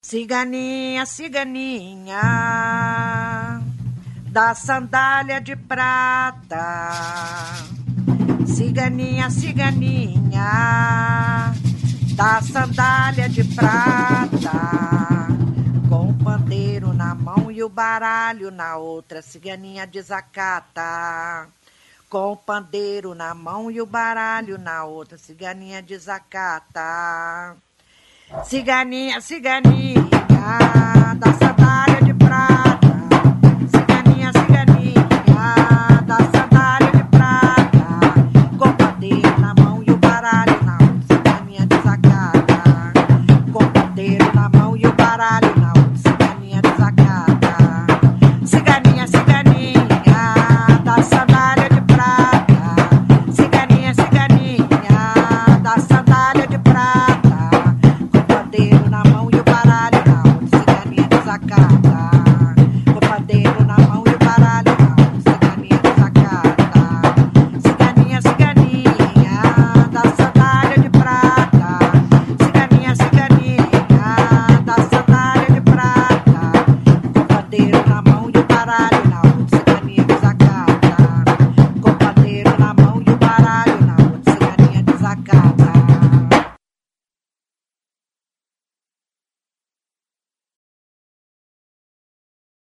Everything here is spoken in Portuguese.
Ciganinha, ciganinha, da sandália de prata. Ciganinha, ciganinha, da sandália de prata. Com o pandeiro na mão e o baralho na outra, ciganinha desacata. Com o pandeiro na mão e o baralho na outra, ciganinha desacata. Ciganinha, ciganinha, da